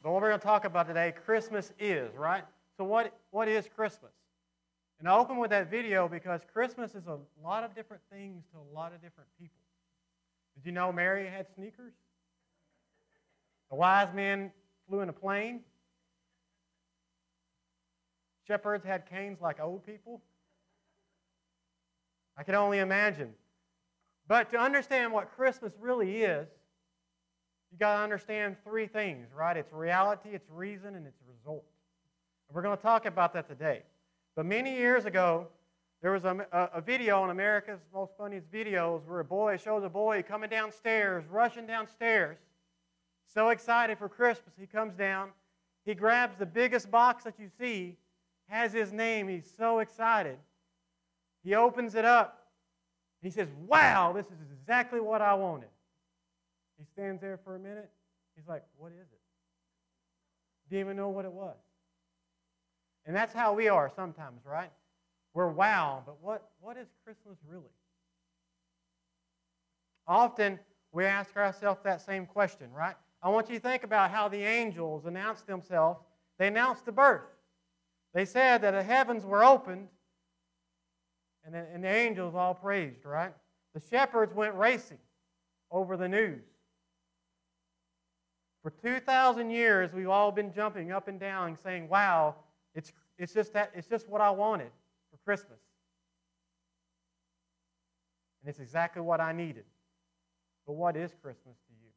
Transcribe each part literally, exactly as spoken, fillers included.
But what we're going to talk about today, Christmas is, right? So what, what is Christmas? And I open with that video because Christmas is a lot of different things to a lot of different people. Did you know Mary had sneakers? The wise men flew in a plane. Shepherds had canes like old people. I can only imagine. But to understand what Christmas really is, you got to understand three things, right? It's reality, it's reason, and it's result. And we're going to talk about that today. But many years ago, there was a, a, a video on America's Most Funniest Videos where a boy shows a boy coming downstairs, rushing downstairs, so excited for Christmas. He comes down, he grabs the biggest box that you see, has his name, he's so excited. He opens it up. He says, wow, this is exactly what I wanted. He stands there for a minute. He's like, what is it? Didn't even know what it was. And that's how we are sometimes, right? We're wow, but what, what is Christmas really? Often we ask ourselves that same question, right? I want you to think about how the angels announced themselves. They announced the birth. They said that the heavens were opened, and the, and the angels all praised, right? The shepherds went racing over the news. For two thousand years, we've all been jumping up and down and saying, wow, it's, it's, just that, it's just what I wanted for Christmas. And it's exactly what I needed. But what is Christmas to you?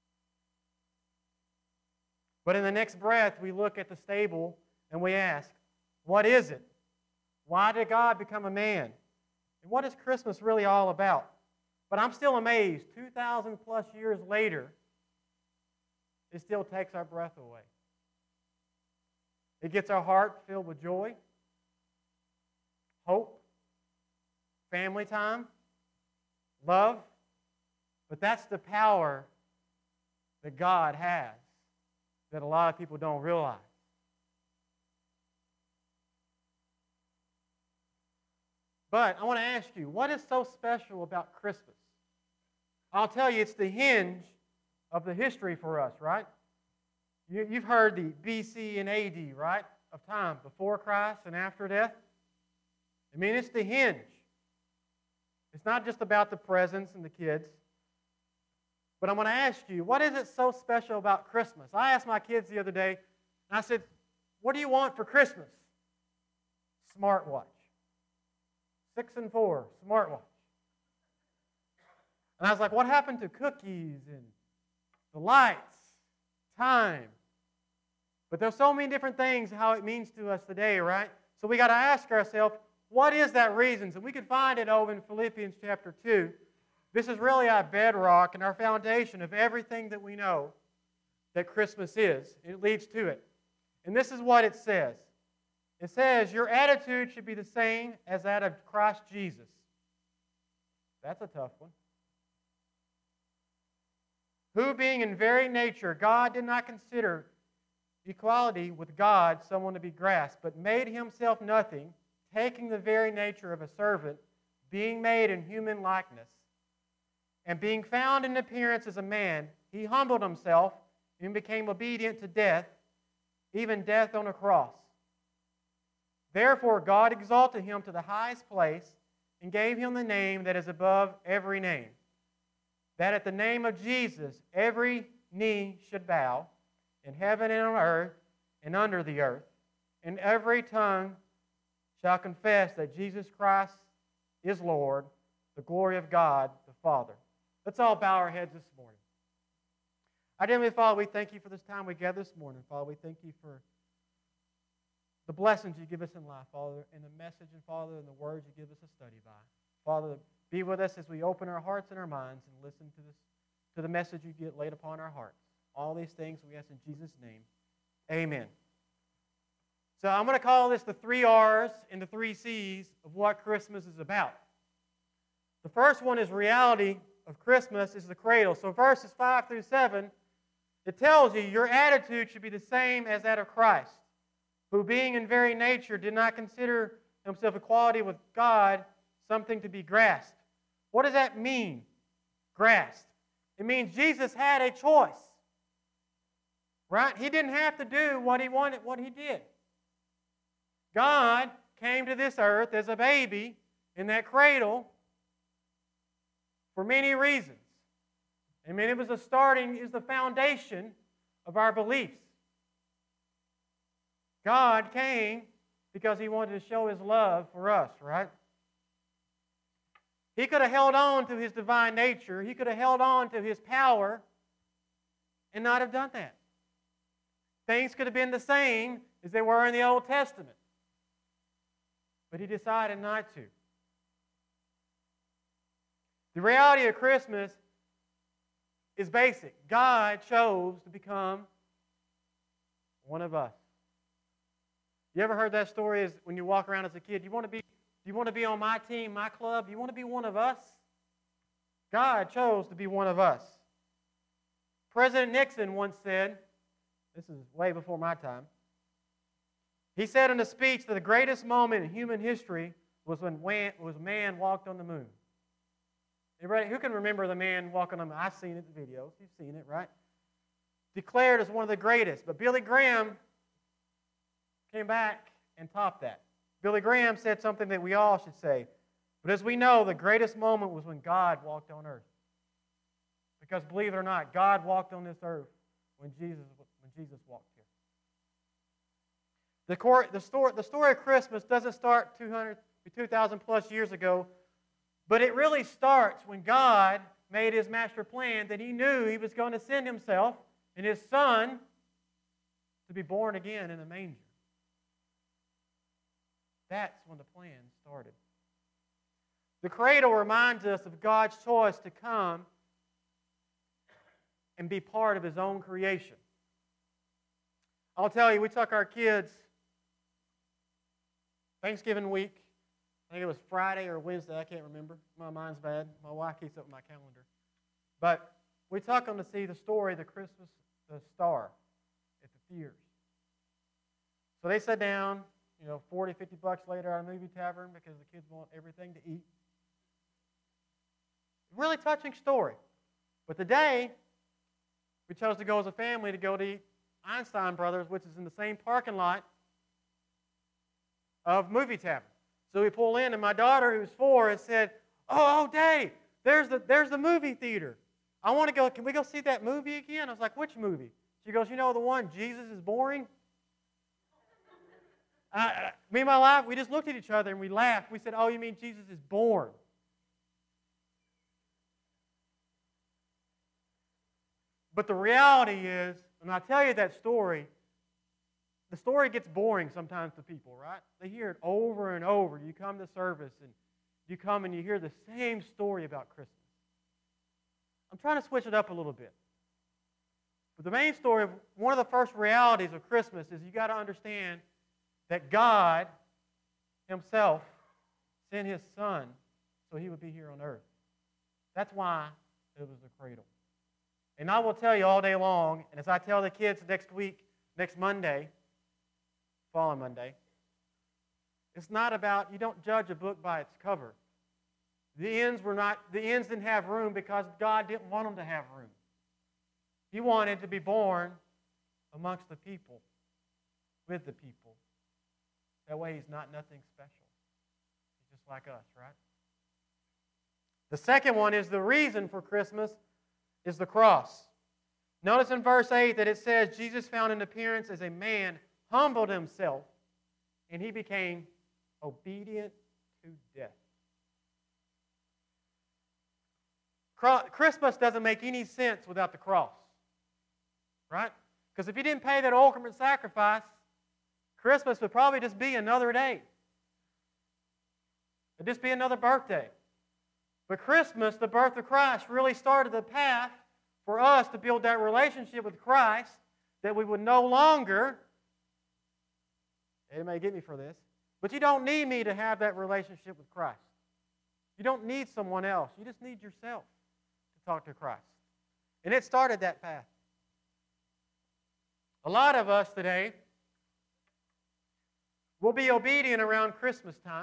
But in the next breath, we look at the stable and we ask, what is it? Why did God become a man? And what is Christmas really all about? But I'm still amazed, two thousand plus years later, it still takes our breath away. It gets our heart filled with joy, hope, family time, love. But that's the power that God has that a lot of people don't realize. But I want to ask you, what is so special about Christmas? I'll tell you, it's the hinge of the history for us, right? You, you've heard the B C and A D, right, of time, before Christ and after death. I mean, it's the hinge. It's not just about the presents and the kids. But I'm going to ask you, what is it so special about Christmas? I asked my kids the other day, and I said, what do you want for Christmas? Smartwatch. Six and four, smartwatch. And I was like, what happened to cookies and the lights, time? But there's so many different things how it means to us today, right? So we got to ask ourselves, what is that reason? And we can find it over in Philippians chapter two. This is really our bedrock and our foundation of everything that we know that Christmas is. It leads to it. And this is what it says. It says, your attitude should be the same as that of Christ Jesus. That's a tough one. Who, being in very nature, God did not consider equality with God someone to be grasped, but made himself nothing, taking the very nature of a servant, being made in human likeness. And being found in appearance as a man, he humbled himself and became obedient to death, even death on a cross. Therefore God exalted him to the highest place and gave him the name that is above every name, that at the name of Jesus every knee should bow, in heaven and on earth and under the earth, and every tongue shall confess that Jesus Christ is Lord, the glory of God the Father. Let's all bow our heads this morning. Our Heavenly Father, we thank you for this time we gather this morning. Father, we thank you for the blessings you give us in life, Father, and the message, and Father, and the words you give us to study by. Father, be with us as we open our hearts and our minds and listen to this, to the message you get laid upon our hearts. All these things we ask in Jesus' name. Amen. So I'm going to call this the three R's and the three C's of what Christmas is about. The first one is reality of Christmas is the cradle. So verses five through seven, it tells you your attitude should be the same as that of Christ, who being in very nature did not consider himself equality with God something to be grasped. What does that mean, grasped? It means Jesus had a choice. Right? He didn't have to do what he wanted, what he did. God came to this earth as a baby in that cradle for many reasons. I mean, it was the starting, is the foundation of our beliefs. God came because He wanted to show His love for us, right? He could have held on to His divine nature. He could have held on to His power and not have done that. Things could have been the same as they were in the Old Testament. But He decided not to. The reality of Christmas is basic. God chose to become one of us. You ever heard that story as when you walk around as a kid? You want to be, do you want to be on my team, my club? Do you want to be one of us? God chose to be one of us. President Nixon once said, this is way before my time, he said in a speech that the greatest moment in human history was when was man walked on the moon. Everybody, who can remember the man walking on the moon? I've seen it in videos. You've seen it, right? Declared as one of the greatest. But Billy Graham came back and topped that. Billy Graham said something that we all should say. But as we know, the greatest moment was when God walked on earth. Because believe it or not, God walked on this earth when Jesus, when Jesus walked here. The, cor- the, story, the story of Christmas doesn't start two hundred, two thousand plus years ago, but it really starts when God made His master plan that He knew He was going to send Himself and His Son to be born again in a manger. That's when the plan started. The cradle reminds us of God's choice to come and be part of His own creation. I'll tell you, we took our kids Thanksgiving week. I think it was Friday or Wednesday. I can't remember. My mind's bad. My wife keeps up with my calendar. But we took them to see the story, the Christmas, the star at the theaters. So they sat down, you know, forty, fifty bucks later at a movie tavern because the kids want everything to eat. Really touching story. But today, we chose to go as a family to go to eat Einstein Brothers, which is in the same parking lot of Movie Tavern. So we pull in, and my daughter, who's four, has said, oh, oh, Dave, there's the, there's the movie theater. I want to go. Can we go see that movie again? I was like, which movie? She goes, you know the one, Jesus is Boring? I, me and my wife, we just looked at each other and we laughed. We said, oh, you mean Jesus is born? But the reality is, when I tell you that story, the story gets boring sometimes to people, right? They hear it over and over. You come to service and you come and you hear the same story about Christmas. I'm trying to switch it up a little bit. But the main story, one of the first realities of Christmas is you got to understand that God Himself sent His Son so He would be here on earth. That's why it was the cradle. And I will tell you all day long, and as I tell the kids next week, next Monday, following Monday, it's not about, you don't judge a book by its cover. The ends were not, the ends didn't have room because God didn't want them to have room. He wanted to be born amongst the people, with the people. That way He's not nothing special. He's just like us, right? The second one is the reason for Christmas is the cross. Notice in verse eight that it says, Jesus found an appearance as a man, humbled Himself, and He became obedient to death. Christmas doesn't make any sense without the cross, right? Because if He didn't pay that ultimate sacrifice, Christmas would probably just be another day. It'd just be another birthday. But Christmas, the birth of Christ, really started the path for us to build that relationship with Christ that we would no longer, it may get me for this, but you don't need me to have that relationship with Christ. You don't need someone else. You just need yourself to talk to Christ. And it started that path. A lot of us today will be obedient around Christmas time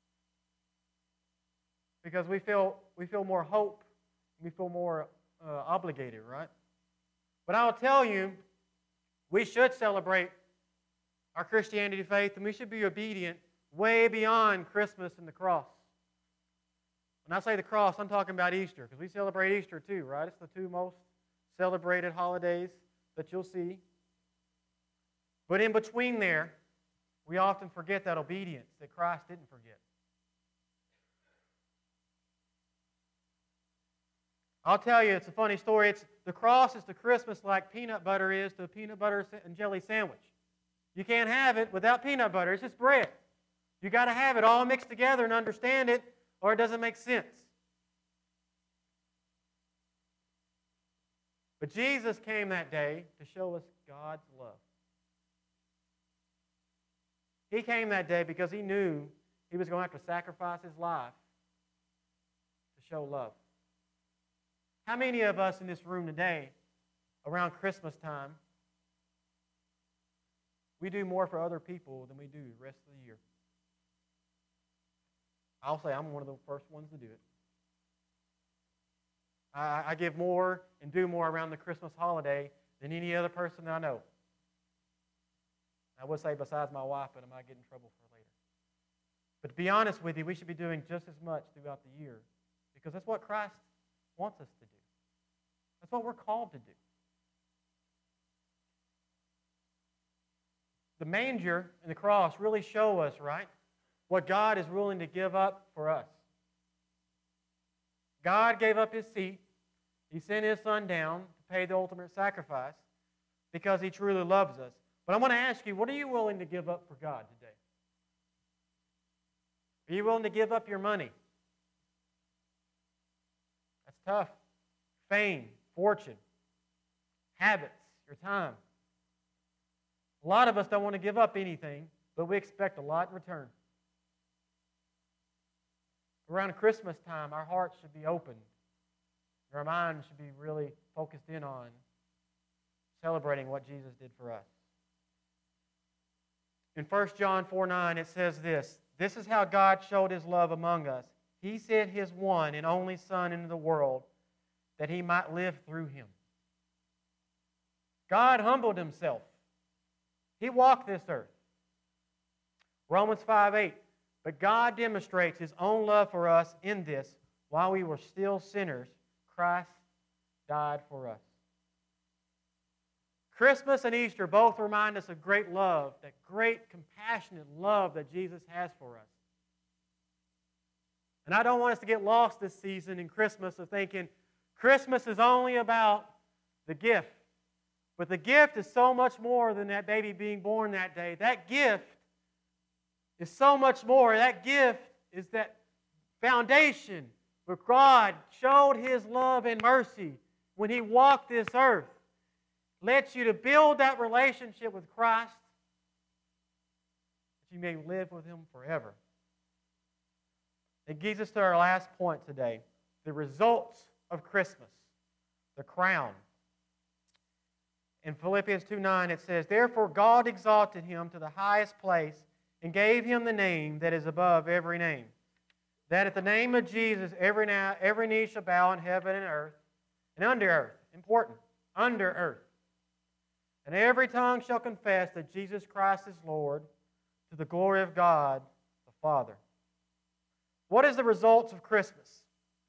because we feel we feel more hope, we feel more uh, obligated, right? But I'll tell you, We should celebrate our Christianity faith, and we should be obedient way beyond Christmas and the cross. When I say the cross, I'm talking about Easter, because we celebrate Easter too, right? It's the two most celebrated holidays that you'll see. But in between there, we often forget that obedience that Christ didn't forget. I'll tell you, it's a funny story. It's the cross is to Christmas like peanut butter is to a peanut butter and jelly sandwich. You can't have it without peanut butter. It's just bread. You got to have it all mixed together and understand it, or it doesn't make sense. But Jesus came that day to show us God's love. He came that day because He knew He was going to have to sacrifice His life to show love. How many of us in this room today, around Christmas time, we do more for other people than we do the rest of the year? I'll say I'm one of the first ones to do it. I, I give more and do more around the Christmas holiday than any other person that I know. I would say besides my wife, but I might get in trouble for later. But to be honest with you, we should be doing just as much throughout the year, because that's what Christ wants us to do. That's what we're called to do. The manger and the cross really show us, right, what God is willing to give up for us. God gave up His seat. He sent His Son down to pay the ultimate sacrifice because He truly loves us. But I want to ask you, what are you willing to give up for God today? Are you willing to give up your money? That's tough. Fame, fortune, habits, your time. A lot of us don't want to give up anything, but we expect a lot in return. Around Christmas time, our hearts should be opened. Our minds should be really focused in on celebrating what Jesus did for us. In First John four nine, it says this, "This is how God showed His love among us. He sent His one and only Son into the world that He might live through Him." God humbled Himself. He walked this earth. Romans five eight, "But God demonstrates His own love for us in this, while we were still sinners, Christ died for us." Christmas and Easter both remind us of great love, that great compassionate love that Jesus has for us. And I don't want us to get lost this season in Christmas of thinking Christmas is only about the gift. But the gift is so much more than that baby being born that day. That gift is so much more. That gift is that foundation where God showed His love and mercy when He walked this earth. Lets you to build that relationship with Christ that you may live with Him forever. It gives us to our last point today, the results of Christmas, the crown. In Philippians two nine it says, "Therefore God exalted Him to the highest place and gave Him the name that is above every name, that at the name of Jesus every, now, every knee shall bow in heaven and earth and under earth," important, under earth, "and every tongue shall confess that Jesus Christ is Lord, to the glory of God the Father." What is the results of Christmas?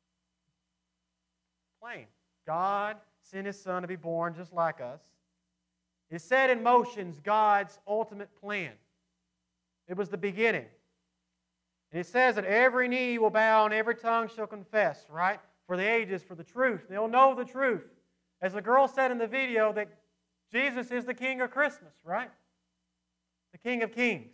Plain. God sent His Son to be born just like us. It set in motion God's ultimate plan. It was the beginning. And it says that every knee will bow and every tongue shall confess, right? For the ages, for the truth. They'll know the truth. As the girl said in the video, that Jesus is the King of Christmas, right? The King of Kings.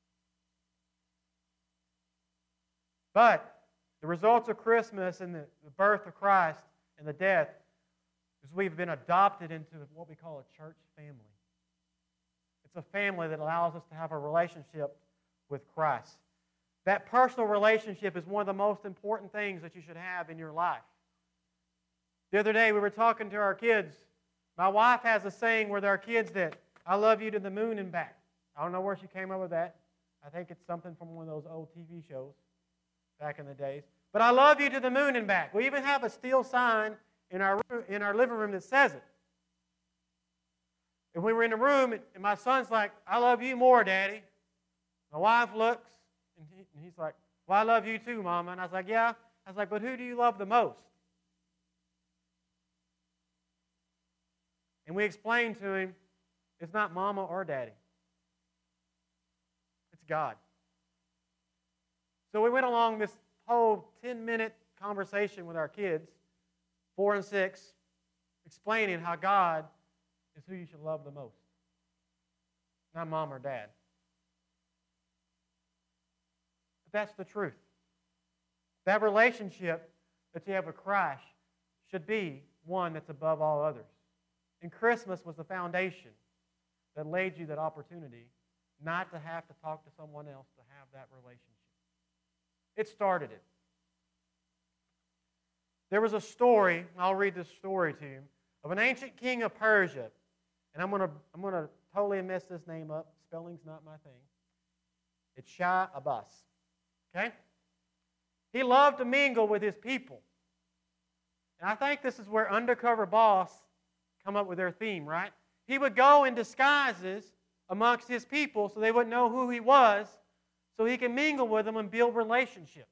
But the results of Christmas and the, the birth of Christ and the death is we've been adopted into what we call a church family. It's a family that allows us to have a relationship with Christ. That personal relationship is one of the most important things that you should have in your life. The other day we were talking to our kids. My wife has a saying with our kids that, "I love you to the moon and back." I don't know where she came up with that. I think it's something from one of those old T V shows back in the days. But I love you to the moon and back. We even have a steel sign in our, in our living room that says it. And we were in the room, and my son's like, I love you more, Daddy. My wife looks, and, he, and he's like, well, I love you too, Mama. And I was like, yeah. I was like, but who do you love the most? And we explained to him, it's not Mama or Daddy. It's God. So we went along this whole ten-minute conversation with our kids, four and six, explaining how God is who you should love the most, not Mom or Dad. But that's the truth. That relationship that you have with Christ should be one that's above all others. And Christmas was the foundation that laid you that opportunity not to have to talk to someone else to have that relationship. It started it. There was a story, I'll read this story to you, of an ancient king of Persia. And I'm going to I'm going to totally mess this name up. Spelling's not my thing. It's Shah Abbas. Okay? He loved to mingle with his people. And I think this is where Undercover Boss come up with their theme, right? He would go in disguises amongst his people so they wouldn't know who he was, so he can mingle with them and build relationships.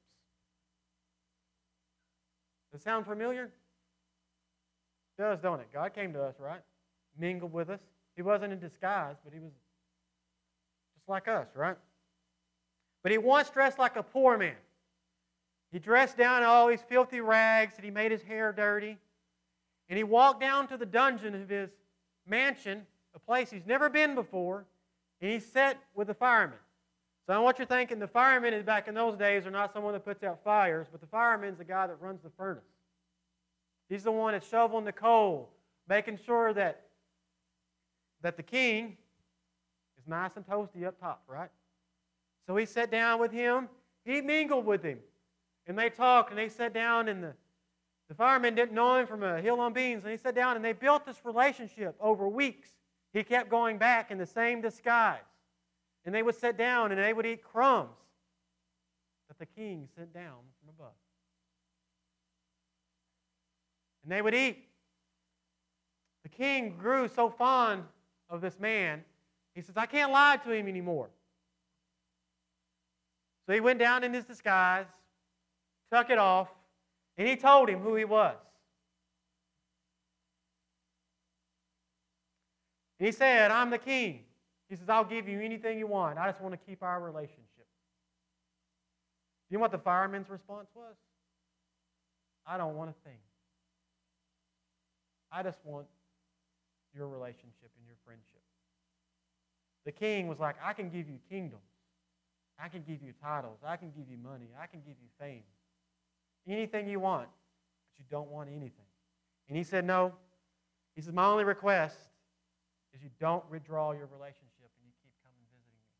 Does it sound familiar? It does, don't it? God came to us, right? Mingled with us. He wasn't in disguise, but he was just like us, right? But he once dressed like a poor man. He dressed down in all these filthy rags, and he made his hair dirty. And he walked down to the dungeon of his mansion, a place he's never been before, and he sat with the firemen. So I want you thinking the firemen is back in those days are not someone that puts out fires, but the fireman is the guy that runs the furnace. He's the one that's shoveling the coal, making sure that, that the king is nice and toasty up top, right? So he sat down with him. He mingled with him. And they talked, and they sat down, and the, the fireman didn't know him from a hill on beans. And he sat down, and they built this relationship over weeks. He kept going back in the same disguise. And they would sit down, and they would eat crumbs that the king sent down from above. And they would eat. The king grew so fond of this man, he says, I can't lie to him anymore. So he went down in his disguise, took it off, and he told him who he was. And he said, I'm the king. He says, I'll give you anything you want. I just want to keep our relationship. You know what the fireman's response was? I don't want a thing. I just want your relationship and your friendship. The king was like, I can give you kingdoms. I can give you titles. I can give you money. I can give you fame. Anything you want, but you don't want anything. And he said, no. He says, my only request is you don't withdraw your relationship and you keep coming visiting me.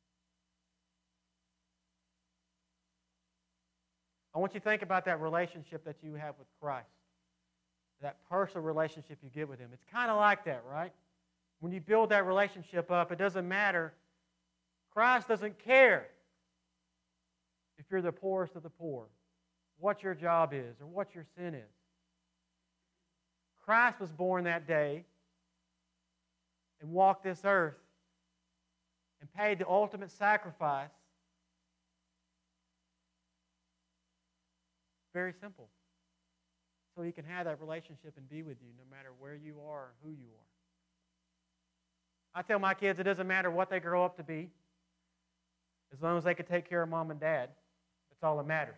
I want you to think about that relationship that you have with Christ, that personal relationship you get with him. It's kind of like that, right? When you build that relationship up, it doesn't matter. Christ doesn't care if you're the poorest of the poor, what your job is, or what your sin is. Christ was born that day and walked this earth and paid the ultimate sacrifice. Very simple. So he can have that relationship and be with you no matter where you are or who you are. I tell my kids it doesn't matter what they grow up to be, as long as they can take care of mom and dad. That's all that matters.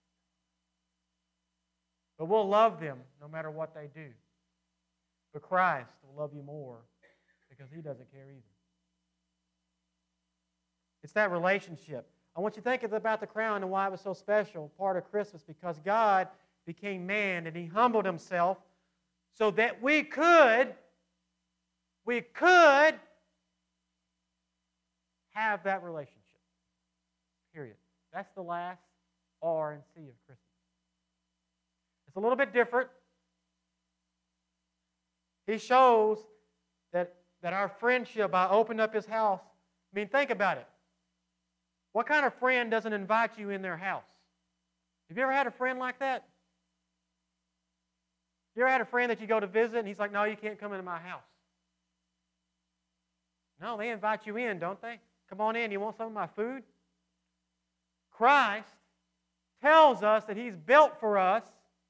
But we'll love them no matter what they do. But Christ will love you more because he doesn't care either. It's that relationship. I want you to think about the crown and why it was so special, part of Christmas, because God became man and he humbled himself so that we could, we could have that relationship. Period. That's the last R and C of Christmas. It's a little bit different. He shows that, that our friendship by opening up his house, I mean, think about it. What kind of friend doesn't invite you in their house? Have you ever had a friend like that? You ever had a friend that you go to visit and he's like, no, you can't come into my house? No, they invite you in, don't they? Come on in. You want some of my food? Christ tells us that He's built for us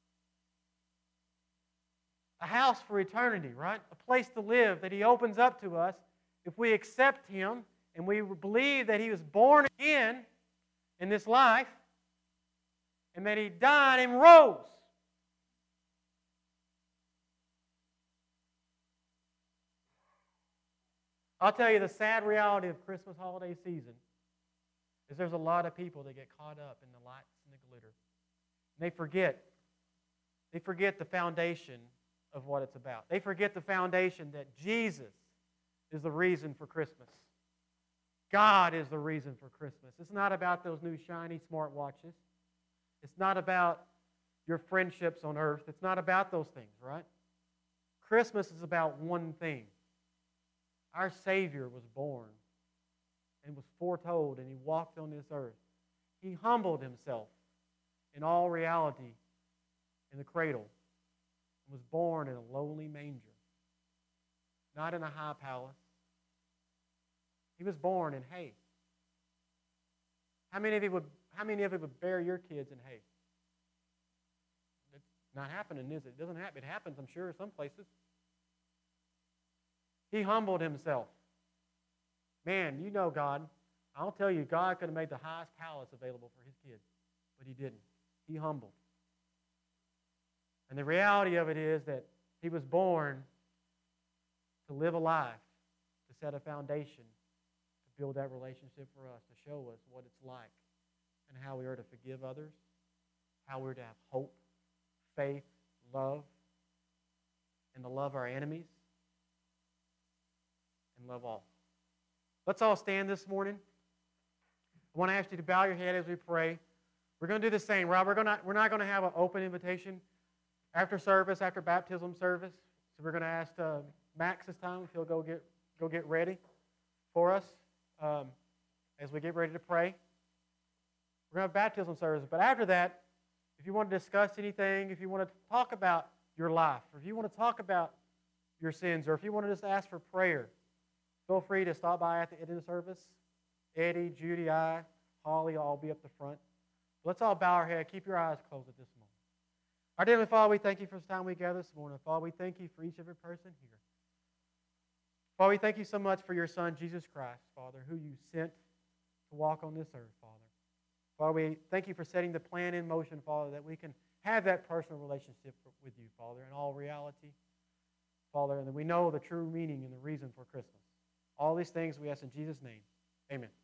a house for eternity, right? A place to live that He opens up to us if we accept Him and we believe that He was born again in this life and that He died and rose. I'll tell you the sad reality of Christmas holiday season is there's a lot of people that get caught up in the lights and the glitter. And they forget. They forget the foundation of what it's about. They forget the foundation that Jesus is the reason for Christmas. God is the reason for Christmas. It's not about those new shiny smart watches. It's not about your friendships on earth. It's not about those things, right? Christmas is about one thing. Our Savior was born and was foretold, and He walked on this earth. He humbled Himself in all reality in the cradle and was born in a lowly manger, not in a high palace. He was born in hay. How many of you would, how many of you would bury your kids in hay? It's not happening, is it? It doesn't happen. It happens, I'm sure, in some places. He humbled Himself. Man, you know God. I'll tell you, God could have made the highest palace available for His kids, but He didn't. He humbled. And the reality of it is that He was born to live a life, to set a foundation, to build that relationship for us, to show us what it's like and how we are to forgive others, how we're to have hope, faith, love, and to love our enemies. And love all. Let's all stand this morning. I want to ask you to bow your head as we pray. We're going to do the same, Rob. We're, going to, we're not going to have an open invitation after service, after baptism service. So we're going to ask uh, Max this time if he'll go get, go get ready for us um, as we get ready to pray. We're going to have baptism service. But after that, if you want to discuss anything, if you want to talk about your life, or if you want to talk about your sins, or if you want to just ask for prayer, feel free to stop by at the end of the service. Eddie, Judy, I, Holly, all be up the front. Let's all bow our head. Keep your eyes closed at this moment. Our dear Heavenly Father, we thank You for this time we gather this morning. Father, we thank You for each and every person here. Father, we thank You so much for Your Son, Jesus Christ, Father, who You sent to walk on this earth, Father. Father, we thank You for setting the plan in motion, Father, that we can have that personal relationship with You, Father, in all reality, Father, and that we know the true meaning and the reason for Christmas. All these things we ask in Jesus' name. Amen.